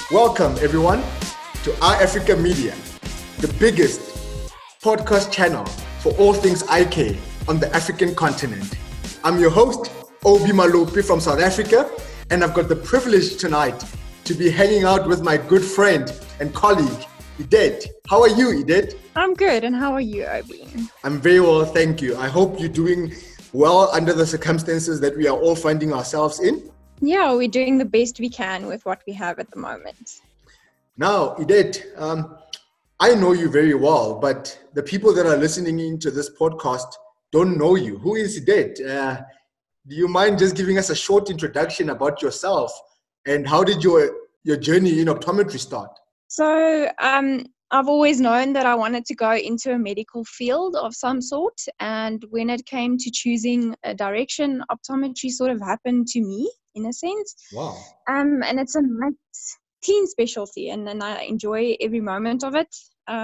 Welcome, everyone, to iAfrica Media, the biggest podcast channel for all things IK on the African continent. I'm your host, Obi Malope from South Africa, and I've got the privilege tonight to be hanging out with my good friend and colleague, Idet. How are you, Idet? I'm good, and how are you, Obi? I'm very well, thank you. I hope you're doing well under the circumstances that we are all finding ourselves in. Yeah, we're doing the best we can with what we have at the moment. Now, Idet, I know you very well, but the people that are listening into this podcast don't know you. Who is Idet? Do you mind just giving us a short introduction about yourself and how did your journey in optometry start? So, I've always known that I wanted to go into a medical field of some sort, and when it came to choosing a direction, optometry sort of happened to me in a sense. Wow. And it's a nice, clean specialty, and I enjoy every moment of it.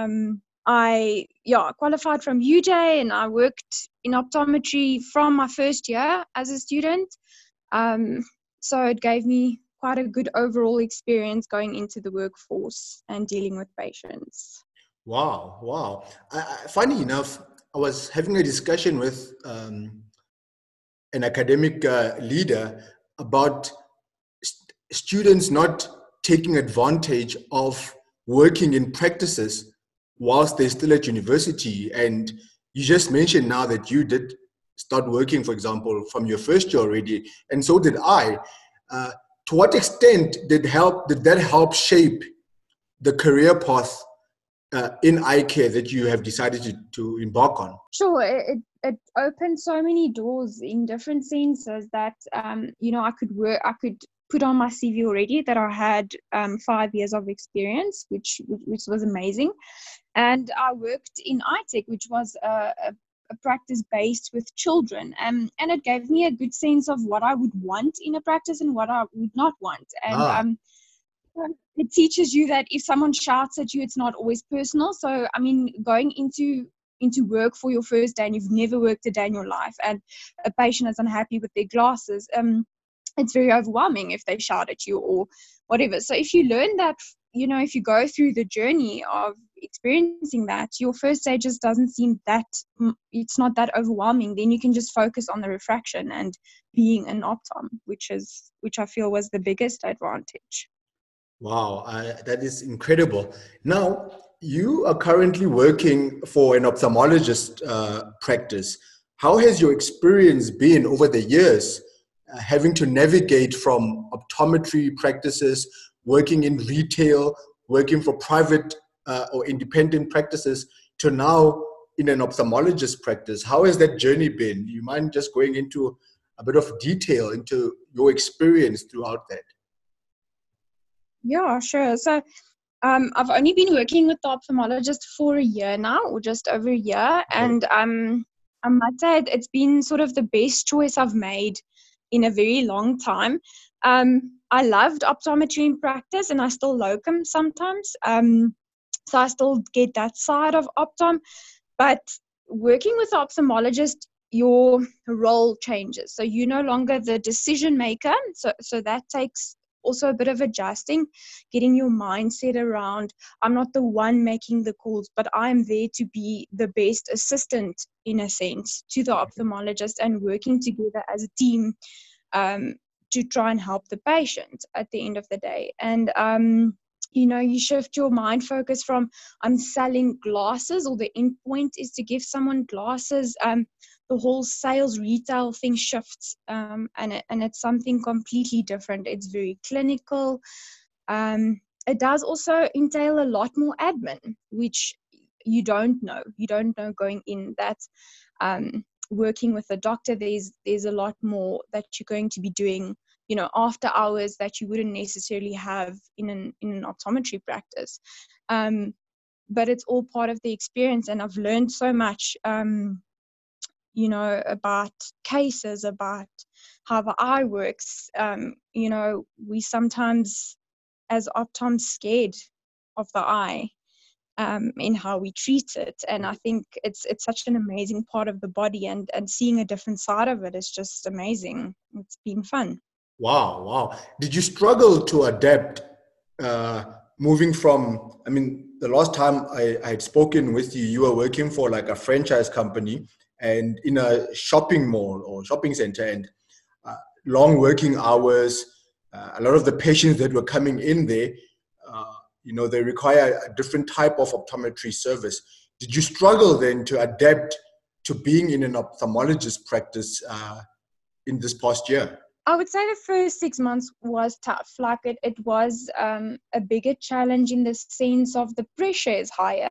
I qualified from UJ, and I worked in optometry from my first year as a student. So it gave me quite a good overall experience going into the workforce and dealing with patients. Wow. Funny enough, I was having a discussion with an academic leader about students not taking advantage of working in practices whilst they're still at university. And you just mentioned now that you did start working, for example, from your first year already, and so did I. To what extent did that help shape the career path in eye care that you have decided to embark on? Sure, it opened so many doors in different senses that I could put on my CV already that I had 5 years of experience, which was amazing. And I worked in iTech, which was a practice based with children, and it gave me a good sense of what I would want in a practice and what I would not want. And it teaches you that if someone shouts at you, it's not always personal. So going into work for your first day and you've never worked a day in your life, and a patient is unhappy with their glasses, it's very overwhelming if they shout at you or whatever. So if you learn that, if you go through the journey of experiencing that, your first day just doesn't seem that, it's not that overwhelming. Then you can just focus on the refraction and being an optom, which I feel was the biggest advantage. Wow, that is incredible. Now, you are currently working for an ophthalmologist practice. How has your experience been over the years, having to navigate from optometry practices, working in retail, working for private or independent practices, to now in an ophthalmologist practice? How has that journey been? Do you mind just going into a bit of detail into your experience throughout that? Yeah, sure. So I've only been working with the ophthalmologist for a year now, or just over a year. Okay. And I must say it's been sort of the best choice I've made in a very long time. I loved optometry in practice, and I still locum sometimes. So I still get that side of optom. But working with an ophthalmologist, your role changes. So you're no longer the decision maker. So that takes also a bit of adjusting, getting your mindset around, I'm not the one making the calls, but I'm there to be the best assistant, in a sense, to the ophthalmologist, and working together as a team to try and help the patient at the end of the day. And you shift your mind focus from I'm selling glasses, or the end point is to give someone glasses. The whole sales retail thing shifts, and it's something completely different. It's very clinical. It does also entail a lot more admin, which you don't know going in that. Working with a doctor, there's a lot more that you're going to be doing, after hours, that you wouldn't necessarily have in an optometry practice. But it's all part of the experience, and I've learned so much, about cases, about how the eye works. We sometimes, as optoms, scared of the eye. In how we treat it, and I think it's such an amazing part of the body, and seeing a different side of it is just amazing. It's been fun. Wow. Did you struggle to adapt moving from, I mean, the last time I had spoken with you, you were working for like a franchise company and in a shopping mall or shopping center, and long working hours. A lot of the patients that were coming in there, they require a different type of optometry service. Did you struggle then to adapt to being in an ophthalmologist practice in this past year? I would say the first 6 months was tough. Like it was a bigger challenge in the sense of the pressure is higher.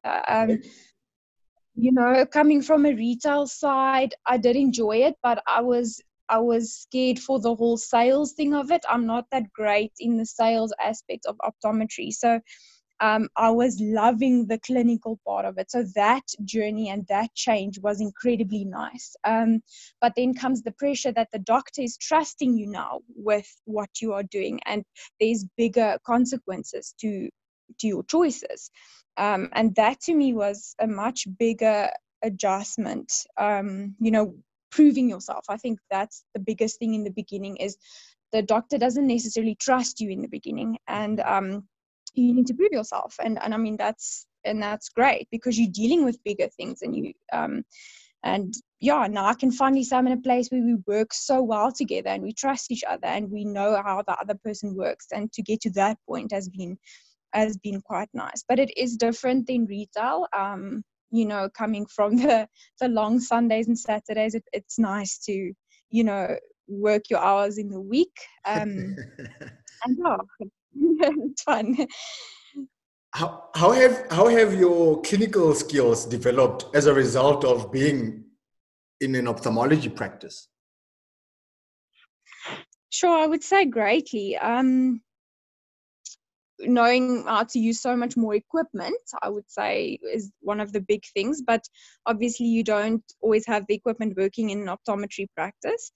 Coming from a retail side, I did enjoy it, but I was scared for the whole sales thing of it. I'm not that great in the sales aspect of optometry. So I was loving the clinical part of it. So that journey and that change was incredibly nice. But then comes the pressure that the doctor is trusting you now with what you are doing, and there's bigger consequences to your choices. And that to me was a much bigger adjustment, proving yourself. I think that's the biggest thing in the beginning is the doctor doesn't necessarily trust you in the beginning, and you need to prove yourself. And I mean, that's great because you're dealing with bigger things, and now I can finally say I'm in a place where we work so well together and we trust each other and we know how the other person works, and to get to that point has been quite nice. But it is different than retail. Coming from the long Sundays and Saturdays, it's nice to, work your hours in the week. And it's fun. How have your clinical skills developed as a result of being in an ophthalmology practice? Sure, I would say greatly. Knowing how to use so much more equipment, I would say, is one of the big things. But obviously, you don't always have the equipment working in an optometry practice.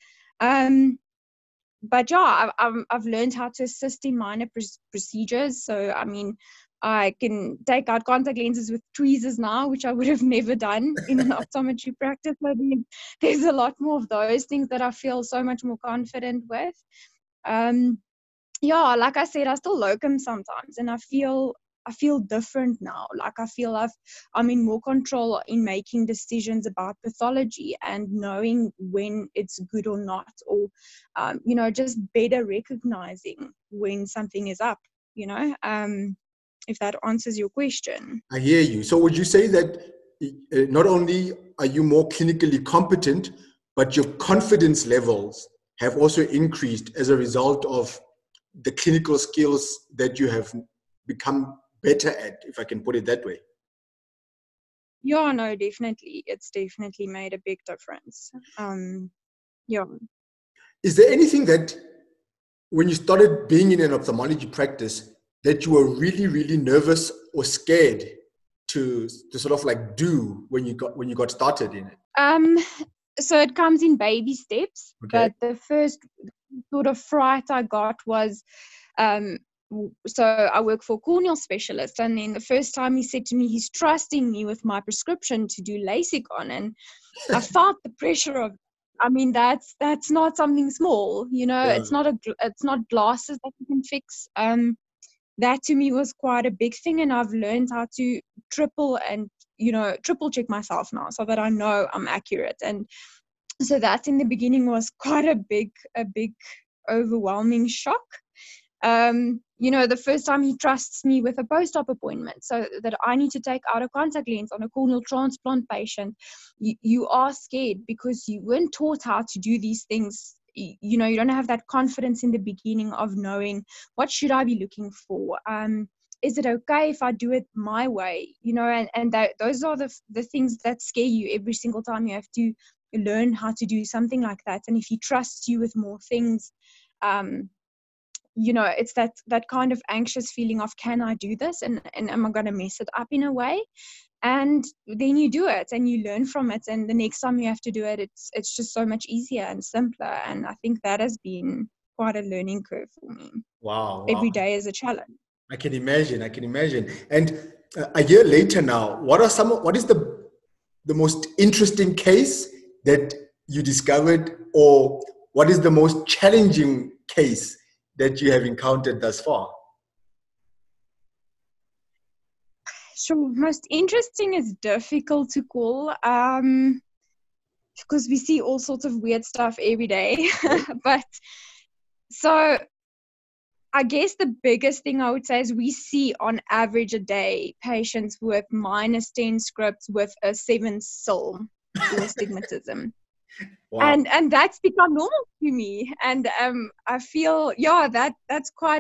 But yeah, I've learned how to assist in minor procedures. So, I mean, I can take out contact lenses with tweezers now, which I would have never done in an optometry practice. I mean, there's a lot more of those things that I feel so much more confident with. Yeah, like I said, I still locum sometimes, and I feel different now. Like I feel I'm in more control in making decisions about pathology and knowing when it's good or not, or just better recognizing when something is up. If that answers your question. I hear you. So would you say that not only are you more clinically competent, but your confidence levels have also increased as a result of the clinical skills that you have become better at, if I can put it that way? Yeah, no, definitely. It's definitely made a big difference. Yeah. Is there anything that when you started being in an ophthalmology practice that you were really, really nervous or scared to sort of like do when you got started in it? So it comes in baby steps, okay. But the first sort of fright I got was, so I work for a corneal specialist, and then the first time he said to me he's trusting me with my prescription to do LASIK on, and I felt the pressure of, I mean, that's not something small, Yeah. It's not glasses that you can fix. That to me was quite a big thing, and I've learned how to triple check myself now so that I know I'm accurate. And so that in the beginning was quite a big overwhelming shock. The first time he trusts me with a post-op appointment so that I need to take out a contact lens on a corneal transplant patient, you are scared because you weren't taught how to do these things. You don't have that confidence in the beginning of knowing what should I be looking for. Is it okay if I do it my way? Those are the things that scare you every single time you have to learn how to do something like that. And if he trusts you with more things, it's that kind of anxious feeling of, can I do this? And am I going to mess it up in a way? And then you do it and you learn from it. And the next time you have to do it, it's just so much easier and simpler. And I think that has been quite a learning curve for me. Wow. Every day is a challenge. I can imagine. And a year later now, what is the most interesting case that you discovered, or what is the most challenging case that you have encountered thus far? Sure. Most interesting is difficult to call because we see all sorts of weird stuff every day. But so I guess the biggest thing I would say is we see on average a day patients with -10 scripts with a 7 SIL or astigmatism. Wow. And that's become normal to me. And I feel, that's quite,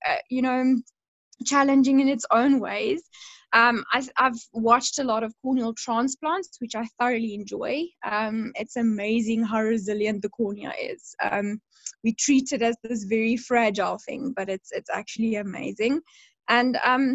challenging in its own ways. I've watched a lot of corneal transplants, which I thoroughly enjoy. It's amazing how resilient the cornea is. We treat it as this very fragile thing, but it's actually amazing. And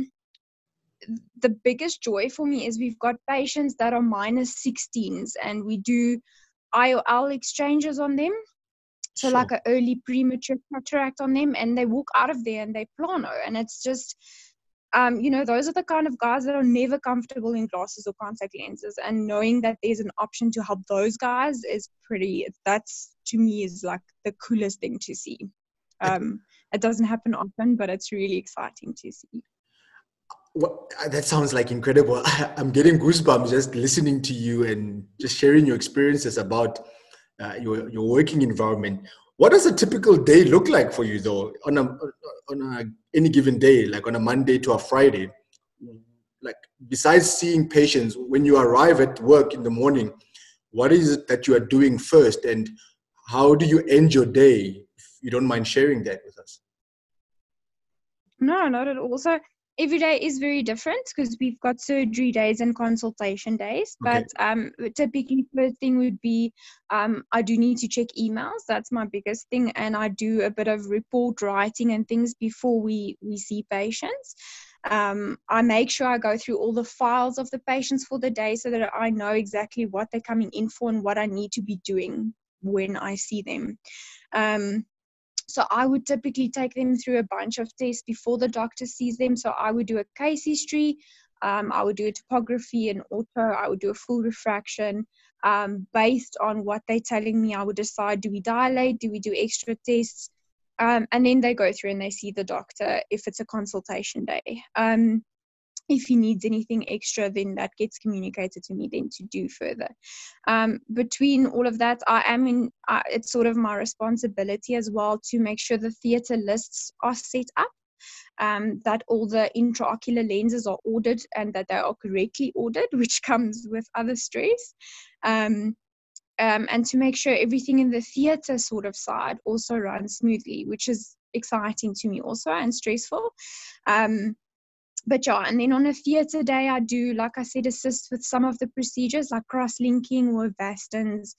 the biggest joy for me is we've got patients that are -16s, and we do IOL exchanges on them. So Sure. like an early premature cataract on them, and they walk out of there and they plano. And it's just, those are the kind of guys that are never comfortable in glasses or contact lenses. And knowing that there's an option to help those guys is that's to me is like the coolest thing to see. It doesn't happen often, but it's really exciting to see. Well, that sounds like incredible. I'm getting goosebumps just listening to you and just sharing your experiences about your working environment. What does a typical day look like for you, though, on any given day, like on a Monday to a Friday? Like, besides seeing patients, when you arrive at work in the morning, what is it that you are doing first, and how do you end your day? If you don't mind sharing that with us. No, not at all. So every day is very different because we've got surgery days and consultation days. Okay. But typically, first thing would be I do need to check emails. That's my biggest thing, and I do a bit of report writing and things before we see patients. I make sure I go through all the files of the patients for the day so that I know exactly what they're coming in for and what I need to be doing when I see them. So I would typically take them through a bunch of tests before the doctor sees them. So I would do a case history, I would do a topography and ortho, I would do a full refraction. Based on what they're telling me, I would decide, do we dilate, do we do extra tests? And then they go through and they see the doctor if it's a consultation day. If he needs anything extra, then that gets communicated to me then to do further. Between all of that, it's sort of my responsibility as well to make sure the theatre lists are set up, that all the intraocular lenses are ordered and that they are correctly ordered, which comes with other stress. And to make sure everything in the theatre sort of side also runs smoothly, which is exciting to me also and stressful. But yeah, and then on a theatre day, I do, like I said, assist with some of the procedures like cross-linking or Avastins.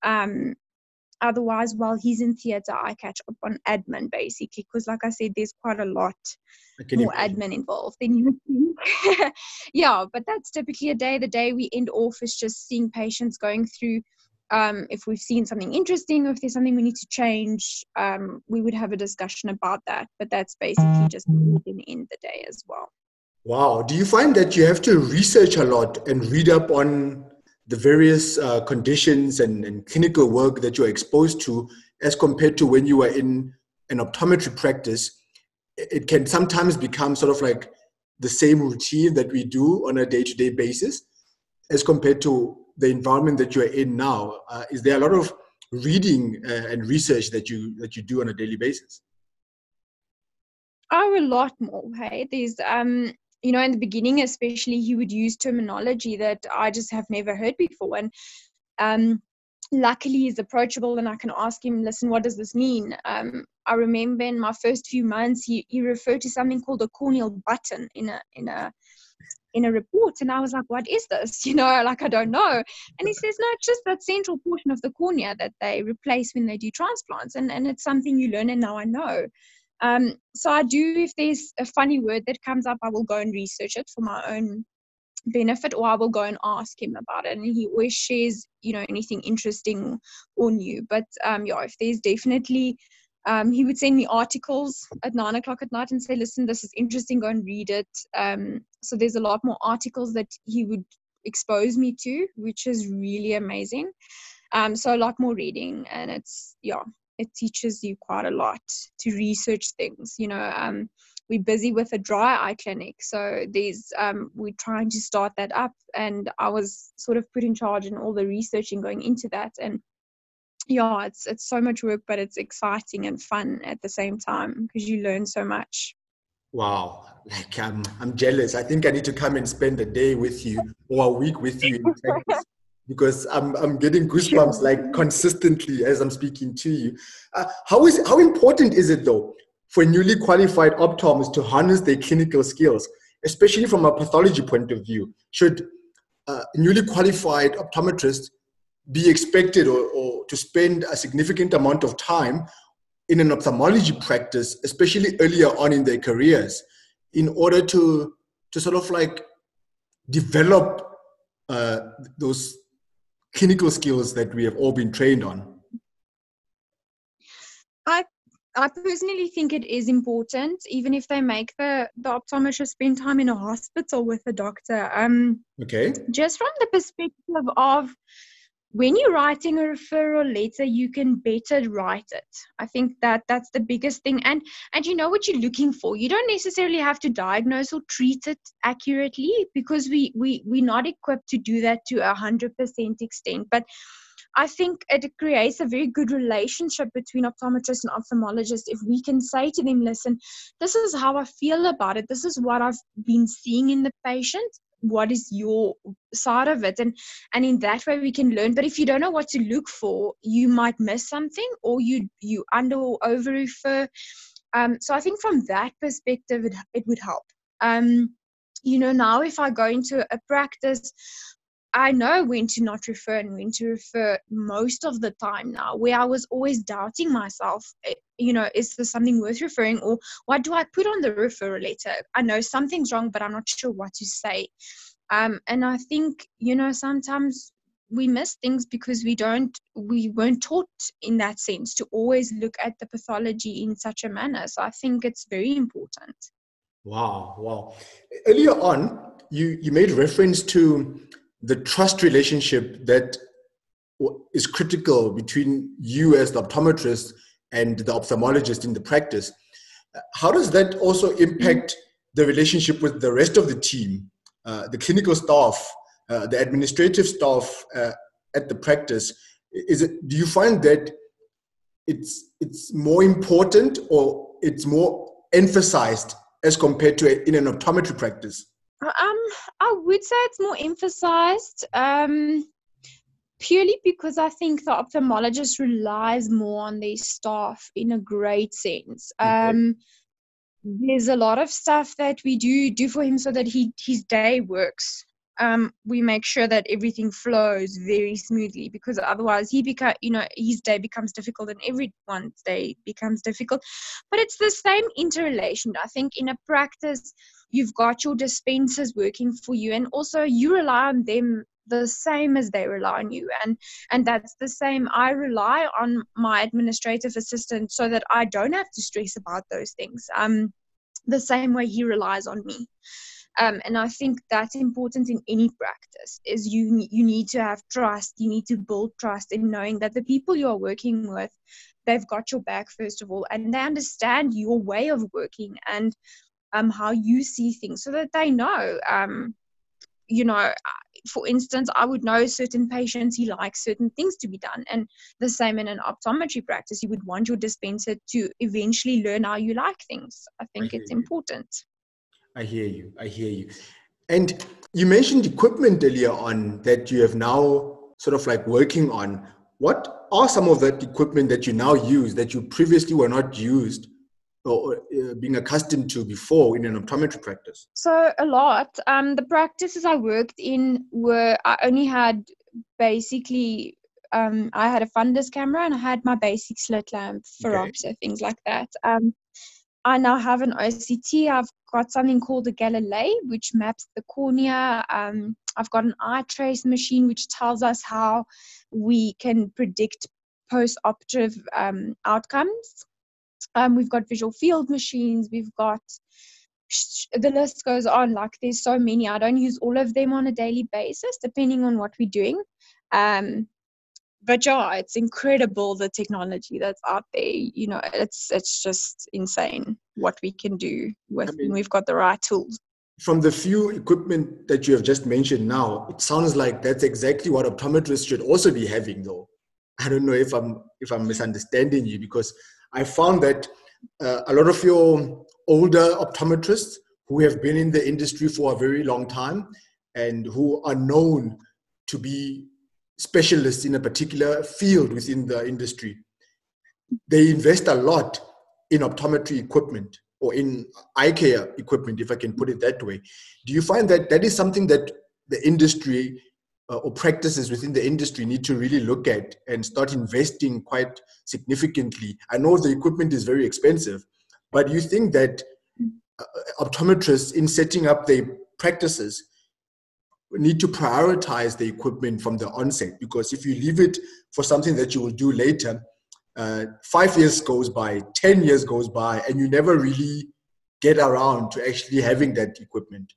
Otherwise, while he's in theatre, I catch up on admin basically, because like I said, there's quite a lot more admin involved than you would think. Yeah, but that's typically a day. The day we end off is just seeing patients going through. If we've seen something interesting or if there's something we need to change, we would have a discussion about that. But that's basically just in the day as well. Wow. Do you find that you have to research a lot and read up on the various conditions and clinical work that you're exposed to as compared to when you were in an optometry practice? It can sometimes become sort of like the same routine that we do on a day-to-day basis as compared to the environment that you're in now. Is there a lot of reading and research that you do on a daily basis? Oh, a lot more. Hey, there's in the beginning, especially, he would use terminology that I just have never heard before. And luckily, he's approachable and I can ask him, listen, what does this mean? I remember in my first few months, he referred to something called a corneal button in a report. And I was like, what is this? I don't know. And he says, no, it's just that central portion of the cornea that they replace when they do transplants. And it's something you learn, and now I know. So I do, if there's a funny word that comes up, I will go and research it for my own benefit, or I will go and ask him about it. And he always shares, anything interesting or new. But if there's definitely, he would send me articles at 9:00 at night and say, listen, this is interesting, go and read it. So there's a lot more articles that he would expose me to, which is really amazing. So a lot more reading, and it teaches you quite a lot to research things. we're busy with a dry eye clinic. So we're trying to start that up, and I was sort of put in charge in all the researching going into that. And yeah, it's so much work, but it's exciting and fun at the same time because you learn so much. Wow, like I'm jealous. I think I need to come and spend a day with you or a week with you in practice, because I'm getting goosebumps Sure. like consistently as I'm speaking to you. How important is it though for newly qualified optometrists to harness their clinical skills, especially from a pathology point of view? Should newly qualified optometrists be expected or to spend a significant amount of time in an ophthalmology practice, especially earlier on in their careers, in order to sort of like develop those clinical skills that we have all been trained on? I personally think it is important, even if they make the optometrist spend time in a hospital with a doctor. Okay. Just from the perspective of when you're writing a referral letter, you can better write it. I think that's the biggest thing. And you know what you're looking for. You don't necessarily have to diagnose or treat it accurately, because we're not equipped to do that to 100% extent. But I think it creates a very good relationship between optometrists and ophthalmologists if we can say to them, listen, this is how I feel about it. This is what I've been seeing in the patient. What is your side of it? And in that way we can learn. But if you don't know what to look for, you might miss something, or you under or over refer. So I think from that perspective, it would help. Now if I go into a practice, I know when to not refer and when to refer most of the time now, where I was always doubting myself, is there something worth referring, or what do I put on the referral letter? I know something's wrong, but I'm not sure what to say. And I think, sometimes we miss things because we weren't taught in that sense to always look at the pathology in such a manner. So I think it's very important. Wow. Earlier on, you made reference to the trust relationship that is critical between you as the optometrist and the ophthalmologist in the practice. How does that also impact the relationship with the rest of the team, the clinical staff, the administrative staff at the practice? Do you find that it's more important, or it's more emphasized as compared to in an optometry practice? I would say it's more emphasized, purely because I think the ophthalmologist relies more on their staff in a great sense. Okay. There's a lot of stuff that we do for him so that his day works. We make sure that everything flows very smoothly, because otherwise his day becomes difficult and everyone's day becomes difficult. But it's the same interrelation. I think in a practice, you've got your dispensers working for you, and also you rely on them the same as they rely on you, and that's the same. I rely on my administrative assistant so that I don't have to stress about those things, the same way he relies on me. And I think that's important in any practice, is you need to have trust. You need to build trust in knowing that the people you are working with, they've got your back, first of all, and they understand your way of working and how you see things, so that they know. For instance, I would know certain patients, he likes certain things to be done. And the same in an optometry practice, you would want your dispenser to eventually learn how you like things. I think it's important. I hear you. And you mentioned equipment earlier on that you have now sort of like working on. What are some of that equipment that you now use that you previously were not used or being accustomed to before in an optometry practice? So a lot. The practices I worked in I only had basically, I had a fundus camera and I had my basic slit lamp, phoropter, things like that. I now have an OCT. I've got something called a Galilei, which maps the cornea. I've got an eye trace machine, which tells us how we can predict post-operative outcomes. We've got visual field machines. We've got, the list goes on. Like, there's so many. I don't use all of them on a daily basis, depending on what we're doing. but yeah, it's incredible, the technology that's out there. You know, it's just insane what we can do with when we've got the right tools. From the few equipment that you have just mentioned now, it sounds like that's exactly what optometrists should also be having, though. I don't know if I'm misunderstanding you, because I found that a lot of your older optometrists who have been in the industry for a very long time and who are known to be specialists in a particular field within the industry, they invest a lot in optometry equipment, or in eye care equipment, if I can put it that way. Do you find that that is something that the industry or practices within the industry need to really look at and start investing quite significantly? I know the equipment is very expensive, but do you think that optometrists, in setting up their practices, need to prioritize the equipment from the onset? Because if you leave it for something that you will do later, 5 years goes by, 10 years goes by, and you never really get around to actually having that equipment.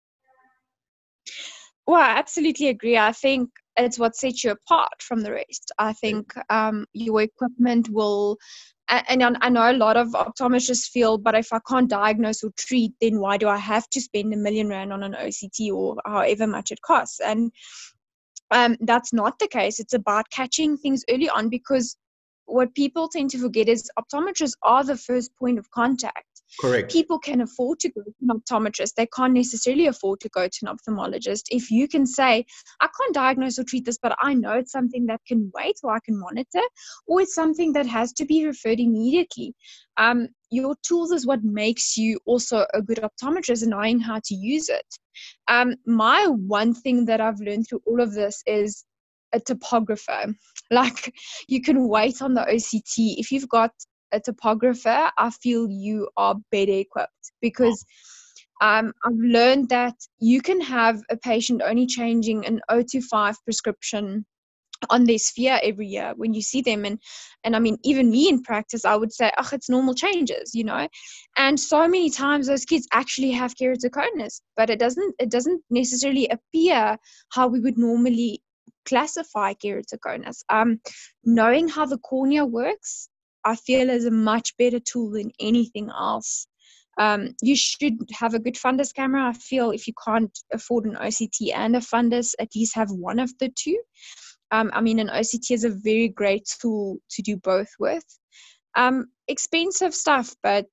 Well, I absolutely agree. I think it's what sets you apart from the rest. I think your equipment will, and I know a lot of optometrists feel, but if I can't diagnose or treat, then why do I have to spend R1 million on an OCT or however much it costs? And that's not the case. It's about catching things early on, because what people tend to forget is optometrists are the first point of contact. Correct. People can afford to go to an optometrist. They can't necessarily afford to go to an ophthalmologist. If you can say, I can't diagnose or treat this, but I know it's something that can wait or I can monitor, or it's something that has to be referred immediately. Your tools is what makes you also a good optometrist, and knowing how to use it. My one thing that I've learned through all of this is a topographer. Like, you can wait on the OCT. If you've got a topographer, I feel you are better equipped, because I've learned that you can have a patient only changing an 025 prescription on their sphere every year when you see them. And I mean, even me in practice, I would say, oh, it's normal changes, you know. And so many times those kids actually have keratoconus, but it doesn't necessarily appear how we would normally classify keratoconus. Knowing how the cornea works, I feel, is a much better tool than anything else. You should have a good fundus camera. I feel if you can't afford an OCT and a fundus, at least have one of the two. I mean, an OCT is a very great tool to do both with. Expensive stuff, but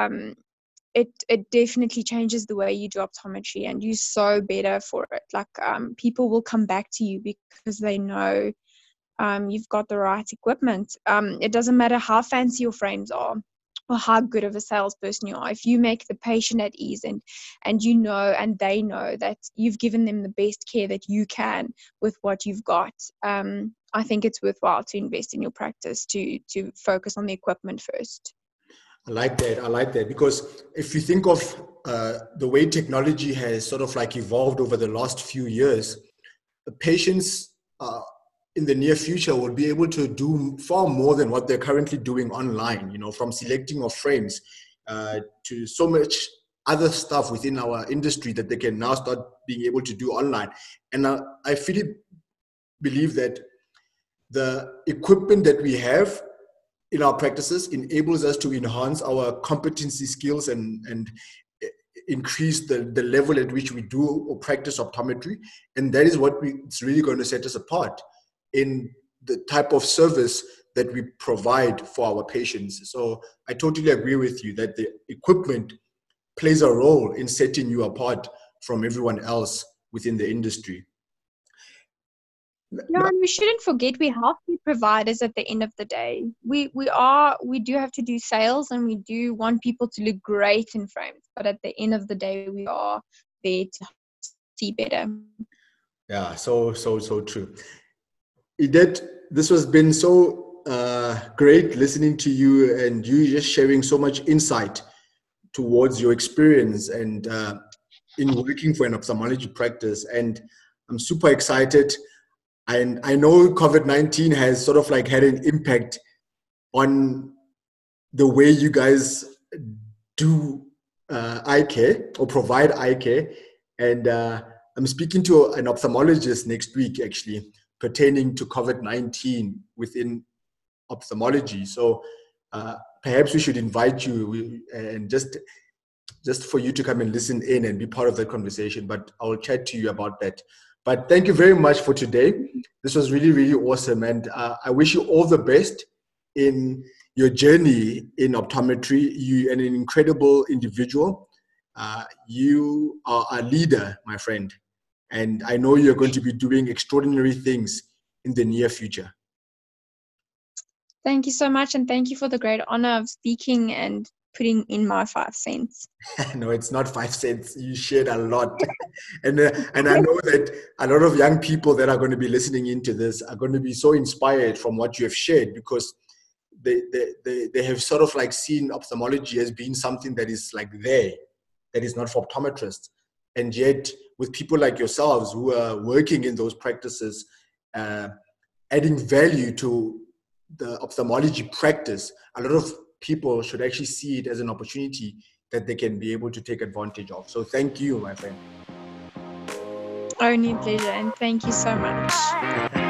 it definitely changes the way you do optometry, and you're so better for it. Like, people will come back to you because they know you've got the right equipment. It doesn't matter how fancy your frames are or how good of a salesperson you are. If you make the patient at ease and you know, and they know that you've given them the best care that you can with what you've got, I think it's worthwhile to invest in your practice to focus on the equipment first. I like that, because if you think of the way technology has sort of like evolved over the last few years, the patients in the near future will be able to do far more than what they're currently doing online, you know, from selecting of frames to so much other stuff within our industry that they can now start being able to do online. And I fully believe that the equipment that we have in our practices enables us to enhance our competency skills and increase the level at which we do or practice optometry. And that is what it's really going to set us apart in the type of service that we provide for our patients. So I totally agree with you that the equipment plays a role in setting you apart from everyone else within the industry. Yeah, and we shouldn't forget we're healthcare providers at the end of the day. We do have to do sales, and we do want people to look great in frames, but at the end of the day, we are there to see better. Yeah, so true. Idette, this has been so great listening to you, and you just sharing so much insight towards your experience and in working for an ophthalmology practice. And I'm super excited. And I know COVID-19 has sort of like had an impact on the way you guys do eye care or provide eye care. And I'm speaking to an ophthalmologist next week, actually, pertaining to COVID-19 within ophthalmology. So perhaps we should invite you and just for you to come and listen in and be part of that conversation. But I'll chat to you about that. But thank you very much for today. This was really, really awesome. And I wish you all the best in your journey in optometry. You're an incredible individual. You are a leader, my friend. And I know you're going to be doing extraordinary things in the near future. Thank you so much. And thank you for the great honor of speaking and putting in my 5 cents. No, it's not 5 cents. You shared a lot. and I know that a lot of young people that are going to be listening into this are going to be so inspired from what you have shared, because they have sort of like seen ophthalmology as being something that is like that is not for optometrists. And yet with people like yourselves who are working in those practices, adding value to the ophthalmology practice, a lot of people should actually see it as an opportunity that they can be able to take advantage of. So thank you, my friend. Only a pleasure, and thank you so much.